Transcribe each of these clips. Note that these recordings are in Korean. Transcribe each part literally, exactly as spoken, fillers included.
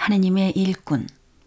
하느님의 일꾼.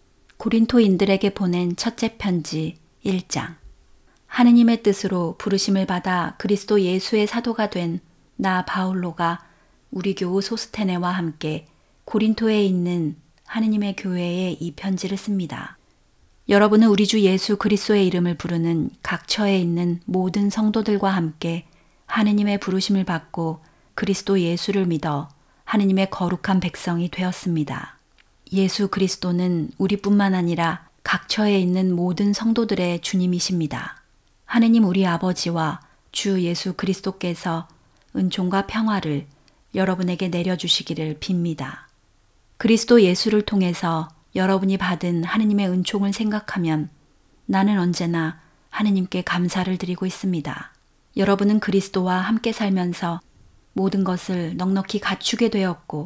고린토인들에게 보낸 첫째 편지 일 장. 하느님의 뜻으로 부르심을 받아 그리스도 예수의 사도가 된 나 바울로가 우리 교우 소스테네와 함께 고린토에 있는 하느님의 교회에 이 편지를 씁니다. 여러분은 우리 주 예수 그리스도의 이름을 부르는 각처에 있는 모든 성도들과 함께 하느님의 부르심을 받고 그리스도 예수를 믿어 하느님의 거룩한 백성이 되었습니다. 예수 그리스도는 우리뿐만 아니라 각처에 있는 모든 성도들의 주님이십니다. 하느님 우리 아버지와 주 예수 그리스도께서 은총과 평화를 여러분에게 내려주시기를 빕니다. 그리스도 예수를 통해서 여러분이 받은 하느님의 은총을 생각하면 나는 언제나 하느님께 감사를 드리고 있습니다. 여러분은 그리스도와 함께 살면서 모든 것을 넉넉히 갖추게 되었고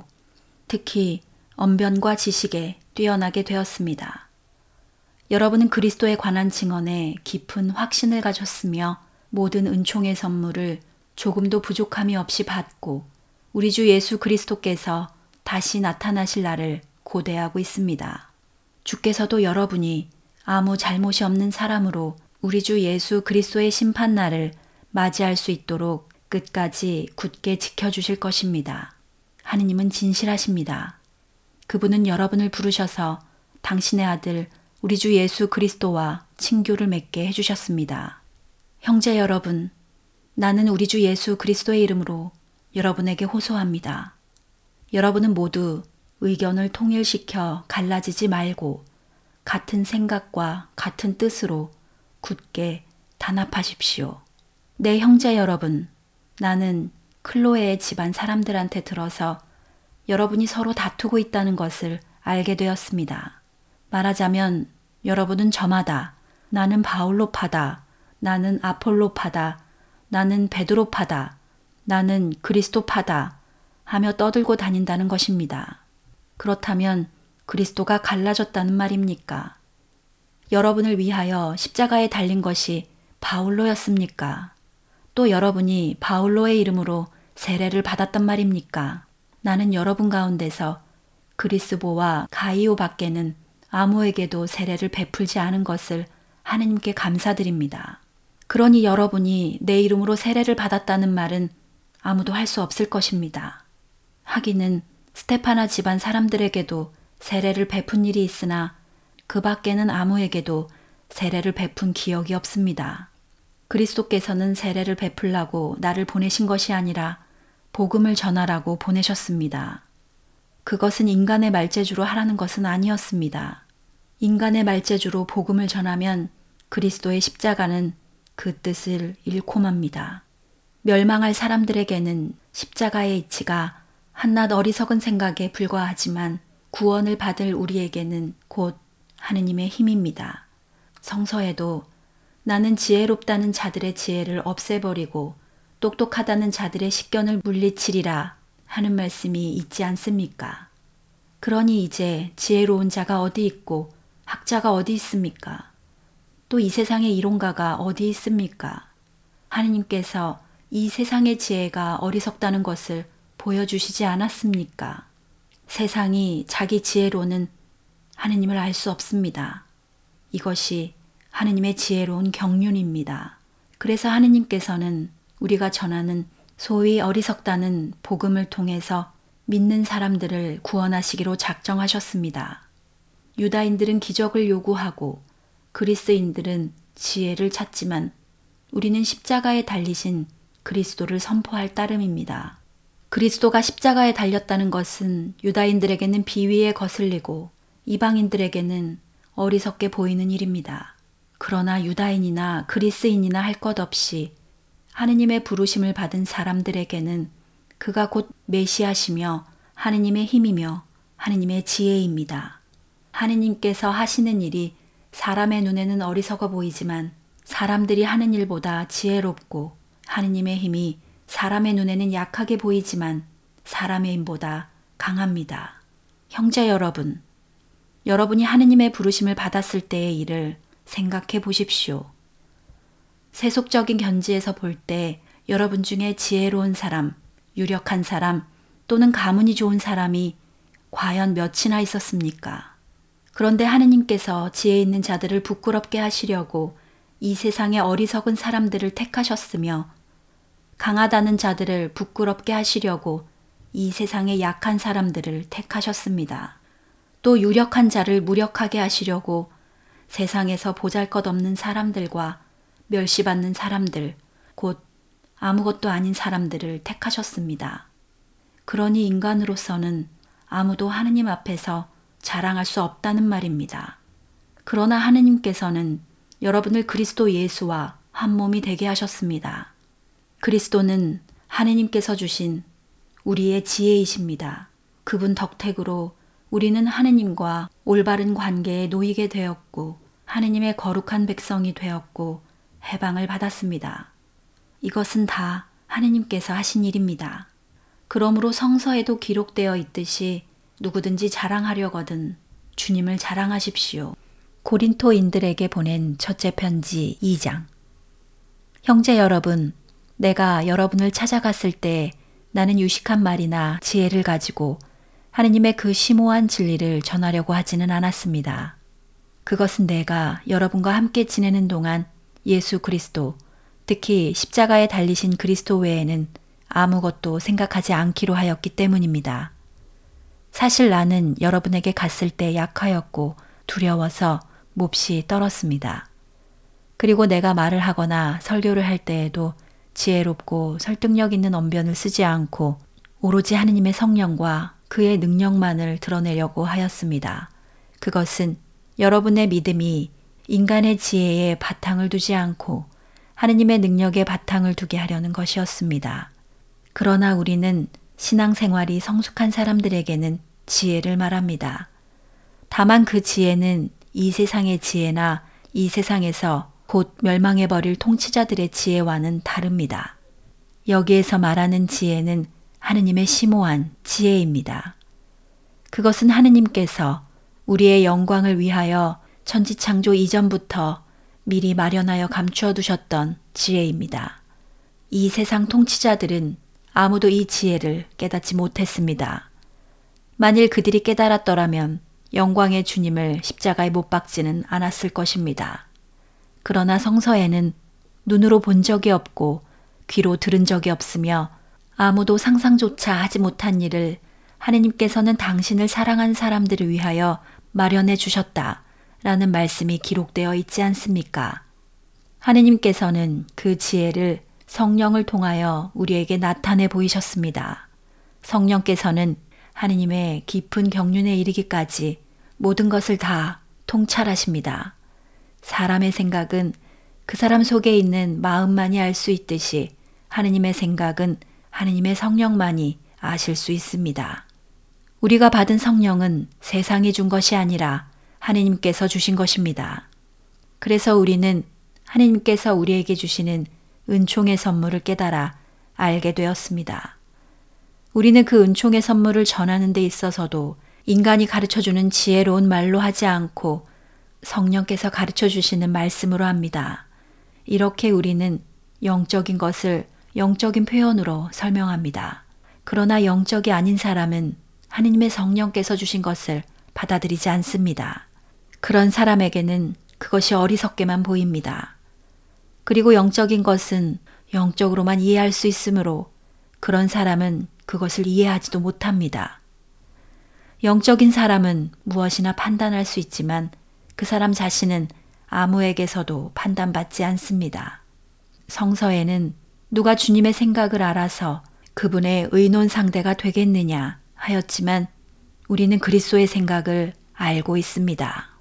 특히 언변과 지식에 뛰어나게 되었습니다. 여러분은 그리스도에 관한 증언에 깊은 확신을 가졌으며 모든 은총의 선물을 조금도 부족함이 없이 받고 우리 주 예수 그리스도께서 다시 나타나실 날을 고대하고 있습니다. 주께서도 여러분이 아무 잘못이 없는 사람으로 우리 주 예수 그리스도의 심판날을 맞이할 수 있도록 끝까지 굳게 지켜주실 것입니다. 하느님은 진실하십니다. 그분은 여러분을 부르셔서 당신의 아들 우리 주 예수 그리스도와 친교를 맺게 해주셨습니다. 형제 여러분, 나는 우리 주 예수 그리스도의 이름으로 여러분에게 호소합니다. 여러분은 모두 의견을 통일시켜 갈라지지 말고 같은 생각과 같은 뜻으로 굳게 단합하십시오. 내 형제 여러분, 나는 클로에의 집안 사람들한테 들어서 여러분이 서로 다투고 있다는 것을 알게 되었습니다. 말하자면 여러분은 저마다 나는 바울로파다, 나는 아폴로파다, 나는 베드로파다, 나는 그리스도파다 하며 떠들고 다닌다는 것입니다. 그렇다면 그리스도가 갈라졌다는 말입니까? 여러분을 위하여 십자가에 달린 것이 바울로였습니까? 또 여러분이 바울로의 이름으로 세례를 받았단 말입니까? 나는 여러분 가운데서 그리스보와 가이오 밖에는 아무에게도 세례를 베풀지 않은 것을 하느님께 감사드립니다. 그러니 여러분이 내 이름으로 세례를 받았다는 말은 아무도 할 수 없을 것입니다. 하기는 스테파나 집안 사람들에게도 세례를 베푼 일이 있으나 그 밖에는 아무에게도 세례를 베푼 기억이 없습니다. 그리스도께서는 세례를 베풀라고 나를 보내신 것이 아니라 복음을 전하라고 보내셨습니다. 그것은 인간의 말재주로 하라는 것은 아니었습니다. 인간의 말재주로 복음을 전하면 그리스도의 십자가는 그 뜻을 잃고 맙니다. 멸망할 사람들에게는 십자가의 이치가 한낱 어리석은 생각에 불과하지만 구원을 받을 우리에게는 곧 하느님의 힘입니다. 성서에도 나는 지혜롭다는 자들의 지혜를 없애버리고 똑똑하다는 자들의 식견을 물리치리라 하는 말씀이 있지 않습니까? 그러니 이제 지혜로운 자가 어디 있고 학자가 어디 있습니까? 또 이 세상의 이론가가 어디 있습니까? 하느님께서 이 세상의 지혜가 어리석다는 것을 보여주시지 않았습니까? 세상이 자기 지혜로는 하느님을 알 수 없습니다. 이것이 하느님의 지혜로운 경륜입니다. 그래서 하느님께서는 우리가 전하는 소위 어리석다는 복음을 통해서 믿는 사람들을 구원하시기로 작정하셨습니다. 유다인들은 기적을 요구하고 그리스인들은 지혜를 찾지만 우리는 십자가에 달리신 그리스도를 선포할 따름입니다. 그리스도가 십자가에 달렸다는 것은 유다인들에게는 비위에 거슬리고 이방인들에게는 어리석게 보이는 일입니다. 그러나 유다인이나 그리스인이나 할 것 없이 하느님의 부르심을 받은 사람들에게는 그가 곧 메시아시며 하느님의 힘이며 하느님의 지혜입니다. 하느님께서 하시는 일이 사람의 눈에는 어리석어 보이지만 사람들이 하는 일보다 지혜롭고 하느님의 힘이 사람의 눈에는 약하게 보이지만 사람의 힘보다 강합니다. 형제 여러분, 여러분이 하느님의 부르심을 받았을 때의 일을 생각해 보십시오. 세속적인 견지에서 볼 때 여러분 중에 지혜로운 사람, 유력한 사람 또는 가문이 좋은 사람이 과연 몇이나 있었습니까? 그런데 하느님께서 지혜 있는 자들을 부끄럽게 하시려고 이 세상의 어리석은 사람들을 택하셨으며 강하다는 자들을 부끄럽게 하시려고 이 세상의 약한 사람들을 택하셨습니다. 또 유력한 자를 무력하게 하시려고 세상에서 보잘것없는 사람들과 멸시받는 사람들, 곧 아무것도 아닌 사람들을 택하셨습니다. 그러니 인간으로서는 아무도 하느님 앞에서 자랑할 수 없다는 말입니다. 그러나 하느님께서는 여러분을 그리스도 예수와 한 몸이 되게 하셨습니다. 그리스도는 하느님께서 주신 우리의 지혜이십니다. 그분 덕택으로 우리는 하느님과 올바른 관계에 놓이게 되었고 하느님의 거룩한 백성이 되었고 해방을 받았습니다. 이것은 다 하느님께서 하신 일입니다. 그러므로 성서에도 기록되어 있듯이 누구든지 자랑하려거든 주님을 자랑하십시오. 고린토인들에게 보낸 첫째 편지 이 장. 형제 여러분, 내가 여러분을 찾아갔을 때 나는 유식한 말이나 지혜를 가지고 하느님의 그 심오한 진리를 전하려고 하지는 않았습니다. 그것은 내가 여러분과 함께 지내는 동안 예수 그리스도, 특히 십자가에 달리신 그리스도 외에는 아무것도 생각하지 않기로 하였기 때문입니다. 사실 나는 여러분에게 갔을 때 약하였고 두려워서 몹시 떨었습니다. 그리고 내가 말을 하거나 설교를 할 때에도 지혜롭고 설득력 있는 언변을 쓰지 않고 오로지 하느님의 성령과 그의 능력만을 드러내려고 하였습니다. 그것은 여러분의 믿음이 인간의 지혜에 바탕을 두지 않고 하느님의 능력에 바탕을 두게 하려는 것이었습니다. 그러나 우리는 신앙생활이 성숙한 사람들에게는 지혜를 말합니다. 다만 그 지혜는 이 세상의 지혜나 이 세상에서 곧 멸망해버릴 통치자들의 지혜와는 다릅니다. 여기에서 말하는 지혜는 하느님의 심오한 지혜입니다. 그것은 하느님께서 우리의 영광을 위하여 천지창조 이전부터 미리 마련하여 감추어 두셨던 지혜입니다. 이 세상 통치자들은 아무도 이 지혜를 깨닫지 못했습니다. 만일 그들이 깨달았더라면 영광의 주님을 십자가에 못 박지는 않았을 것입니다. 그러나 성서에는 눈으로 본 적이 없고 귀로 들은 적이 없으며 아무도 상상조차 하지 못한 일을 하느님께서는 당신을 사랑한 사람들을 위하여 마련해 주셨다 라는 말씀이 기록되어 있지 않습니까? 하느님께서는 그 지혜를 성령을 통하여 우리에게 나타내 보이셨습니다. 성령께서는 하느님의 깊은 경륜에 이르기까지 모든 것을 다 통찰하십니다. 사람의 생각은 그 사람 속에 있는 마음만이 알 수 있듯이 하느님의 생각은 하느님의 성령만이 아실 수 있습니다. 우리가 받은 성령은 세상이 준 것이 아니라 하느님께서 주신 것입니다. 그래서 우리는 하느님께서 우리에게 주시는 은총의 선물을 깨달아 알게 되었습니다. 우리는 그 은총의 선물을 전하는 데 있어서도 인간이 가르쳐주는 지혜로운 말로 하지 않고 성령께서 가르쳐 주시는 말씀으로 합니다. 이렇게 우리는 영적인 것을 영적인 표현으로 설명합니다. 그러나 영적이 아닌 사람은 하느님의 성령께서 주신 것을 받아들이지 않습니다. 그런 사람에게는 그것이 어리석게만 보입니다. 그리고 영적인 것은 영적으로만 이해할 수 있으므로 그런 사람은 그것을 이해하지도 못합니다. 영적인 사람은 무엇이나 판단할 수 있지만 그 사람 자신은 아무에게서도 판단받지 않습니다. 성서에는 누가 주님의 생각을 알아서 그분의 의논 상대가 되겠느냐 하였지만 우리는 그리스도의 생각을 알고 있습니다.